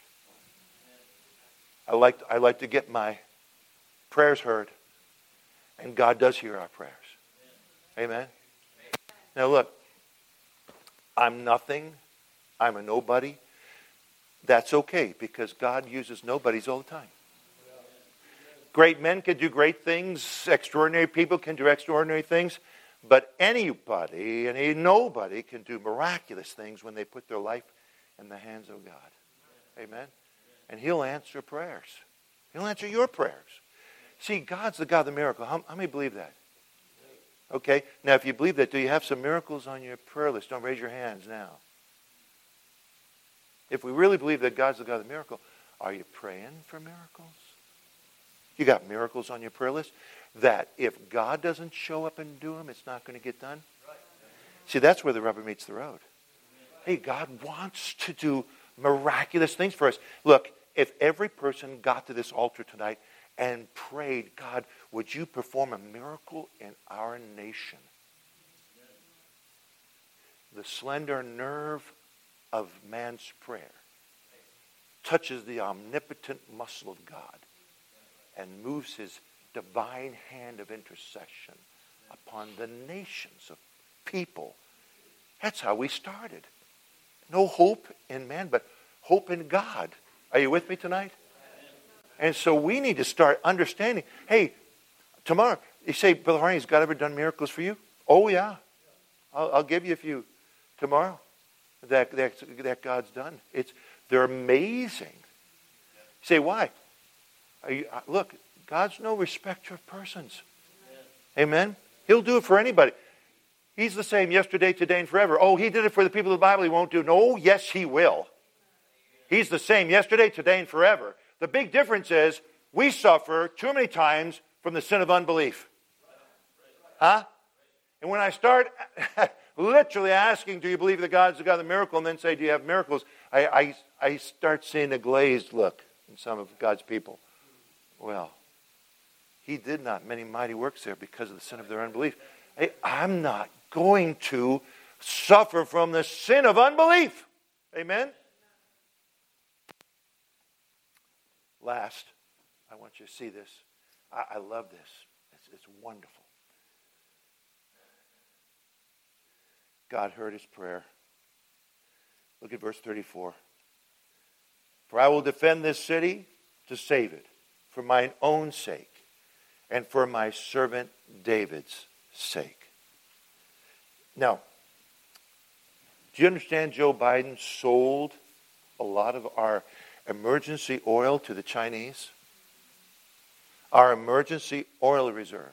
I like, I like to get my prayers heard. And God does hear our prayers. Amen? Now look, I'm nothing. I'm a nobody. That's okay, because God uses nobodies all the time. Great men can do great things. Extraordinary people can do extraordinary things. But anybody, any nobody can do miraculous things when they put their life in the hands of God. Amen? And He'll answer prayers. He'll answer your prayers. See, God's the God of the miracle. How, how many believe that? Okay. Now, if you believe that, do you have some miracles on your prayer list? Don't raise your hands now. If we really believe that God's the God of the miracle, are you praying for miracles? You got miracles on your prayer list that if God doesn't show up and do them, it's not going to get done? See, that's where the rubber meets the road. Hey, God wants to do miraculous things for us. Look, if every person got to this altar tonight and prayed, God, would you perform a miracle in our nation? the slender nerve of man's prayer touches the omnipotent muscle of God and moves his divine hand of intercession upon the nations of people. That's how we started. No hope in man, but hope in God. Are you with me tonight? And so we need to start understanding, hey, tomorrow, you say, Brother Harney, has God ever done miracles for you? Oh, yeah. I'll, I'll give you a few tomorrow that, that, that God's done. It's, they're amazing. You say, why? Are you, look, God's no respecter of persons. Amen? He'll do it for anybody. He's the same yesterday, today, and forever. Oh, he did it for the people of the Bible. He won't do it. No, yes, he will. He's the same yesterday, today, and forever. The big difference is we suffer too many times from the sin of unbelief. Huh? And when I start literally asking, do you believe that God's the God of the miracle? And then say, do you have miracles? I, I, I start seeing a glazed look in some of God's people. Well, he did not many mighty works there because of the sin of their unbelief. Hey, I'm not going to suffer from the sin of unbelief. Amen? Last, I want you to see this. I, I love this. It's, it's wonderful. God heard his prayer. Look at verse thirty-four. For I will defend this city to save it for mine own sake and for my servant David's sake. Now, do you understand Joe Biden sold a lot of our emergency oil to the Chinese? Our emergency oil reserves.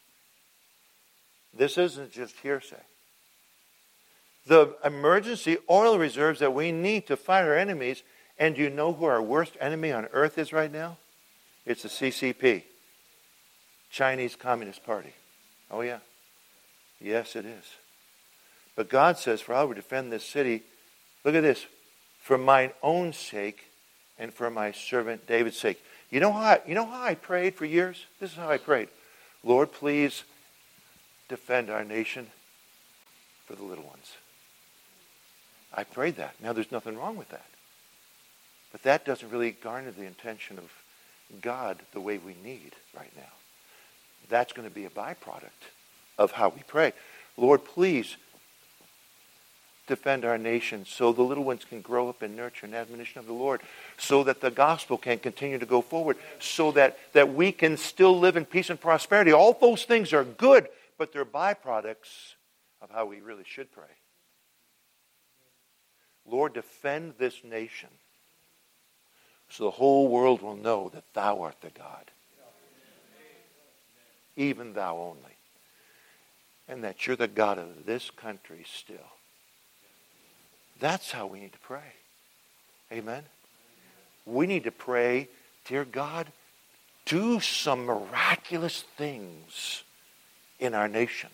This isn't just hearsay. The emergency oil reserves that we need to fight our enemies, and do you know who our worst enemy on earth is right now? It's the C C P, Chinese Communist Party. Oh yeah. Yes, it is. But God says, for I will defend this city, look at this, for mine own sake and for my servant David's sake. You know how I, you know how I prayed for years? This is how I prayed. Lord, please defend our nation for the little ones. I prayed that. Now, there's nothing wrong with that. But that doesn't really garner the attention of God the way we need right now. That's going to be a byproduct of how we pray. Lord, please defend our nation so the little ones can grow up in nurture and admonition of the Lord, so that the gospel can continue to go forward, so that, that we can still live in peace and prosperity. All those things are good, but they're byproducts of how we really should pray. Lord, defend this nation so the whole world will know that thou art the God. Even thou only. And that you're the God of this country still. That's how we need to pray. Amen? We need to pray, dear God, do some miraculous things in our nation.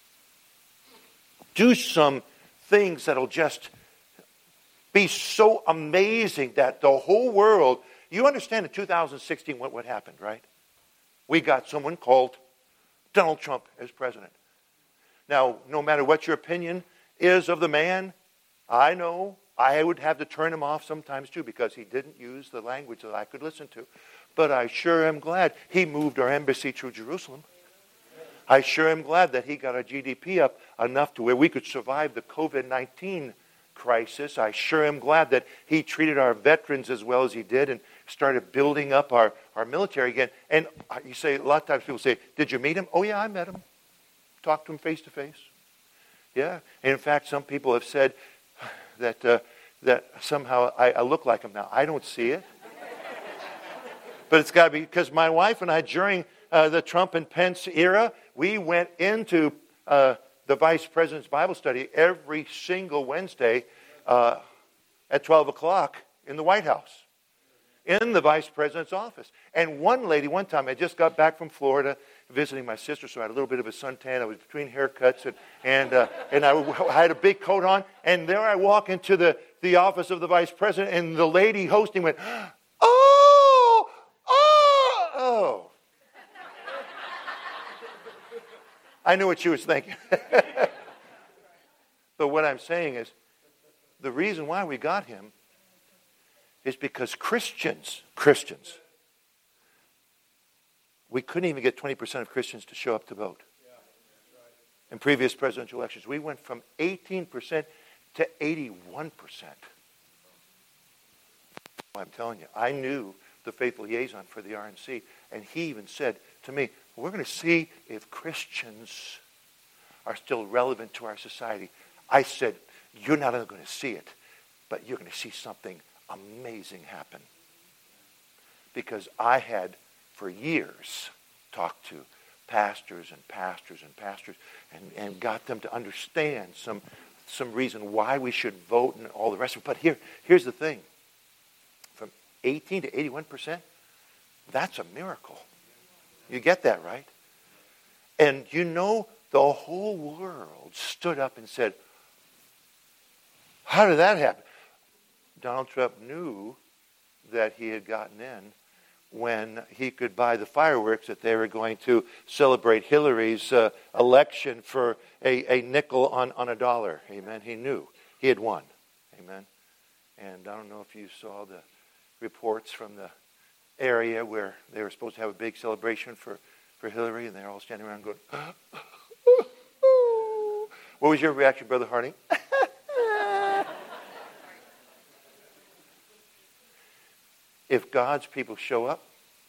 Do some things that'll just be so amazing that the whole world... You understand in two thousand sixteen what, what happened, right? We got someone called Donald Trump as president. Now, no matter what your opinion is of the man, I know I would have to turn him off sometimes too because he didn't use the language that I could listen to. But I sure am glad he moved our embassy to Jerusalem. I sure am glad that he got our G D P up enough to where we could survive the covid nineteen crisis. I sure am glad that he treated our veterans as well as he did and started building up our, our military again. And you say, a lot of times people say, did you meet him? Oh yeah, I met him. Talked to him face to face. Yeah. And in fact, some people have said that uh, that somehow I, I look like him now. I don't see it. But it's got to be because my wife and I, during uh, the Trump and Pence era, we went into uh, the Vice President's Bible study every single Wednesday uh, at twelve o'clock in the White House, in the Vice President's office. And one lady, one time, I just got back from Florida visiting my sister, so I had a little bit of a suntan. I was between haircuts, and and, uh, and I, I had a big coat on. And there I walk into the, the office of the Vice President, and the lady hosting went, oh, oh, oh. I knew what she was thinking. But when I'm saying is, the reason why we got him is because Christians, Christians, we couldn't even get twenty percent of Christians to show up to vote. In previous presidential elections, we went from eighteen percent to eighty-one percent. I'm telling you, I knew the faithful liaison for the R N C, and he even said to me, we're going to see if Christians are still relevant to our society. I said, you're not only going to see it, but you're going to see something amazing happen. Because I had, for years, talked to pastors and pastors and pastors and, and got them to understand some, some reason why we should vote and all the rest of it. But here, here's the thing. From eighteen to eighty-one percent, that's a miracle. You get that, right? And you know, the whole world stood up and said, how did that happen? Donald Trump knew that he had gotten in when he could buy the fireworks that they were going to celebrate Hillary's uh, election for a, a nickel on, on a dollar. Amen. He knew he had won. Amen. And I don't know if you saw the reports from the area where they were supposed to have a big celebration for, for Hillary, and they're all standing around going, what was your reaction, Brother Harding? If God's people show up,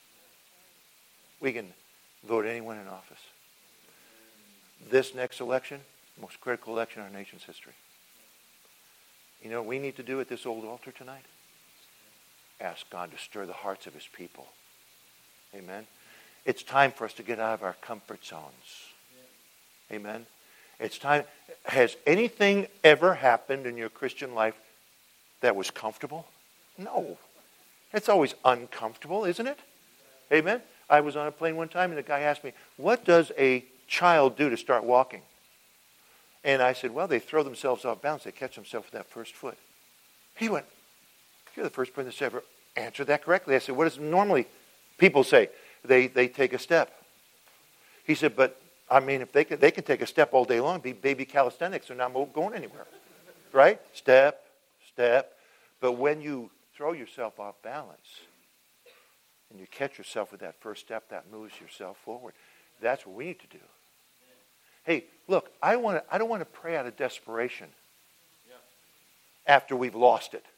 we can vote anyone in office. This next election, the most critical election in our nation's history. You know what we need to do at this old altar tonight? Ask God to stir the hearts of his people. Amen. It's time for us to get out of our comfort zones. Amen. It's time. Has anything ever happened in your Christian life that was comfortable? No. It's always uncomfortable, isn't it? Amen. I was on a plane one time and the guy asked me, what does a child do to start walking? And I said, well, they throw themselves off balance. They catch themselves with that first foot. He went, you're the first person that's ever answered that correctly. I said, what does normally people say? They they take a step. He said, but I mean, if they can, they can take a step all day long, be baby calisthenics, they're not going anywhere. Right? Step, step. But when you throw yourself off balance and you catch yourself with that first step, that moves yourself forward. That's what we need to do. Hey, look, I want to, I don't want to pray out of desperation after we've lost it.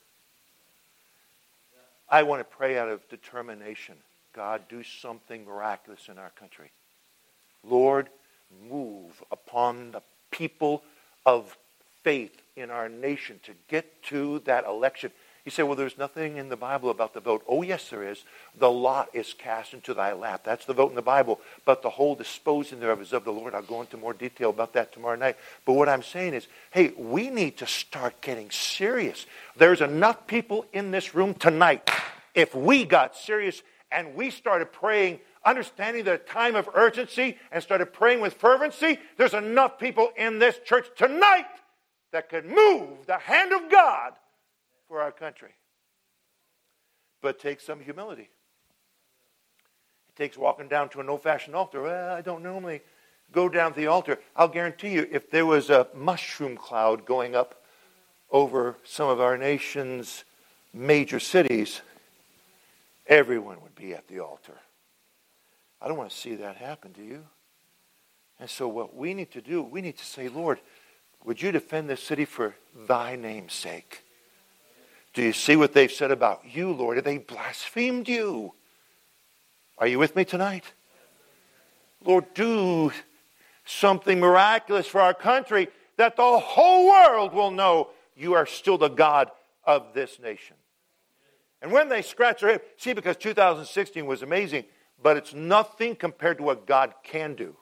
I want to pray out of determination. God, do something miraculous in our country. Lord, move upon the people of faith in our nation to get to that election. You say, well, there's nothing in the Bible about the vote. Oh, yes, there is. The lot is cast into thy lap. That's the vote in the Bible. But the whole disposing thereof is of the Lord. I'll go into more detail about that tomorrow night. But what I'm saying is, hey, we need to start getting serious. There's enough people in this room tonight. If we got serious and we started praying, understanding the time of urgency, and started praying with fervency, there's enough people in this church tonight that could move the hand of God for our country. But it takes some humility. It takes walking down to an old-fashioned altar. Well, I don't normally go down to the altar. I'll guarantee you, if there was a mushroom cloud going up over some of our nation's major cities, everyone would be at the altar. I don't want to see that happen, do you? And so what we need to do, we need to say, Lord, would you defend this city for thy name's sake? Do you see what they've said about you, Lord? They blasphemed you. Are you with me tonight? Lord, do something miraculous for our country that the whole world will know you are still the God of this nation. And when they scratch their head, see, because two thousand sixteen was amazing, but it's nothing compared to what God can do.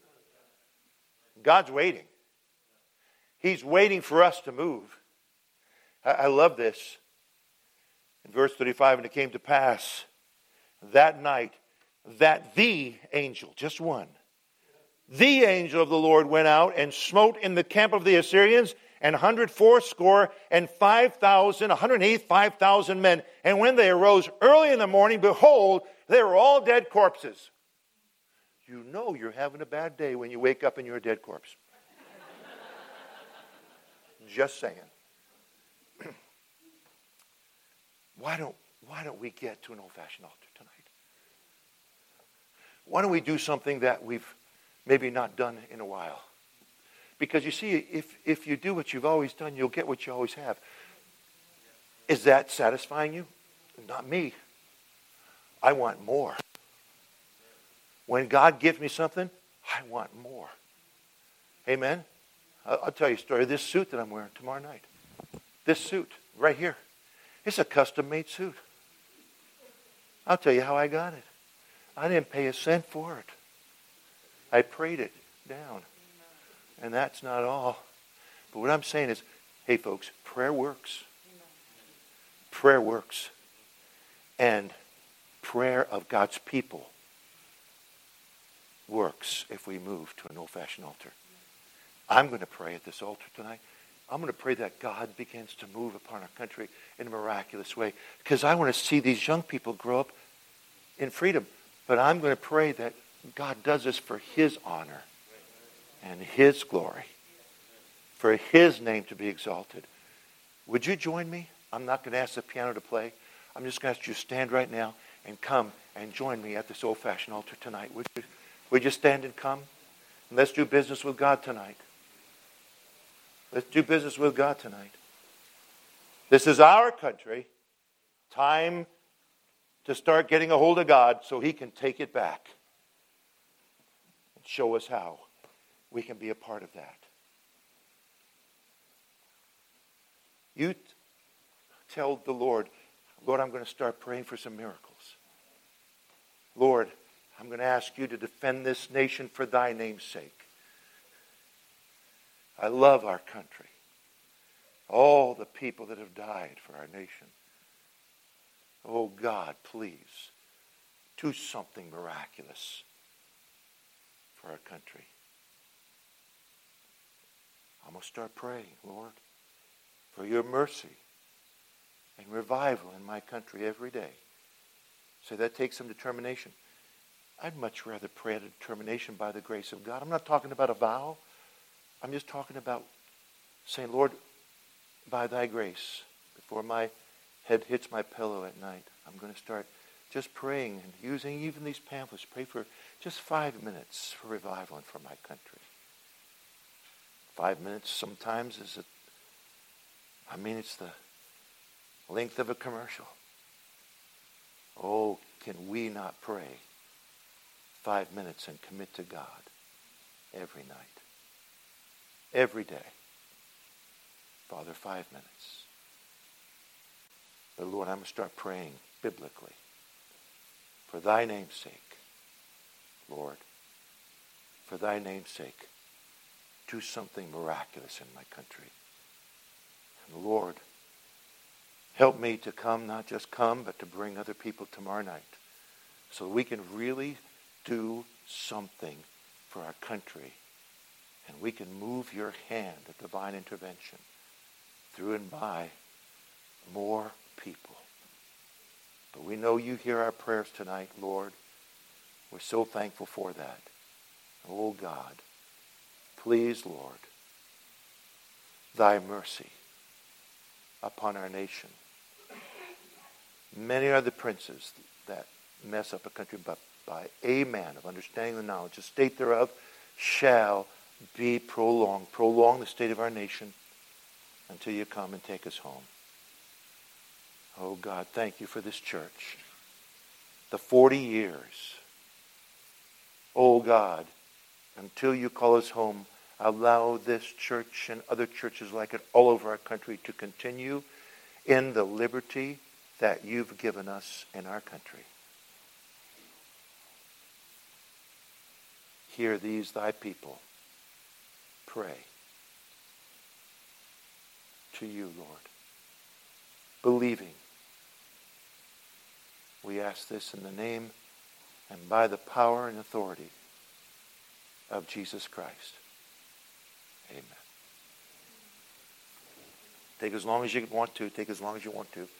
God's waiting. He's waiting for us to move. I, I love this. In verse thirty-five, and it came to pass that night that the angel, just one, the angel of the Lord went out and smote in the camp of the Assyrians and one hundred fourscore and five thousand, one hundred eighty-five thousand men. And when they arose early in the morning, behold, they were all dead corpses. You know you're having a bad day when you wake up and you're a dead corpse. Just saying. Why don't, why don't we get to an old-fashioned altar tonight? Why don't we do something that we've maybe not done in a while? Because you see, if, if you do what you've always done, you'll get what you always have. Is that satisfying you? Not me. I want more. When God gives me something, I want more. Amen? I'll, I'll tell you a story. This suit that I'm wearing tomorrow night. This suit right here. It's a custom-made suit. I'll tell you how I got it. I didn't pay a cent for it. I prayed it down. And that's not all. But what I'm saying is, hey folks, prayer works. Prayer works. And prayer of God's people works if we move to an old-fashioned altar. I'm going to pray at this altar tonight. I'm going to pray that God begins to move upon our country in a miraculous way. Because I want to see these young people grow up in freedom. But I'm going to pray that God does this for His honor and His glory. For His name to be exalted. Would you join me? I'm not going to ask the piano to play. I'm just going to ask you to stand right now and come and join me at this old-fashioned altar tonight. Would you, would you stand and come? And let's do business with God tonight. Let's do business with God tonight. This is our country. Time to start getting a hold of God so He can take it back and show us how we can be a part of that. You t- tell the Lord, Lord, I'm going to start praying for some miracles. Lord, I'm going to ask you to defend this nation for thy name's sake. I love our country. All the people that have died for our nation. Oh God, please, do something miraculous for our country. I'm going to start praying, Lord, for your mercy and revival in my country every day. So that takes some determination. I'd much rather pray a determination by the grace of God. I'm not talking about a vow. I'm just talking about saying, Lord, by thy grace, before my head hits my pillow at night, I'm going to start just praying and using even these pamphlets. Pray for just five minutes for revival and for my country. Five minutes sometimes is, a, I mean, it's the length of a commercial. Oh, can we not pray five minutes and commit to God every night? Every day. Father, five minutes. But Lord, I'm going to start praying biblically. For thy name's sake, Lord, for thy name's sake, do something miraculous in my country. And Lord, help me to come, not just come, but to bring other people tomorrow night. So we can really do something for our country. And we can move your hand of divine intervention through and by more people. But we know you hear our prayers tonight, Lord. We're so thankful for that. Oh God, please, Lord, thy mercy upon our nation. Many are the princes that mess up a country, but by a man of understanding the knowledge, the state thereof shall be prolonged. Prolong the state of our nation until you come and take us home. Oh God, thank you for this church. The forty years. Oh God, until you call us home, allow this church and other churches like it all over our country to continue in the liberty that you've given us in our country. Hear these thy people pray to you, Lord, believing. We ask this in the name and by the power and authority of Jesus Christ. Amen. Take as long as you want to. Take as long as you want to.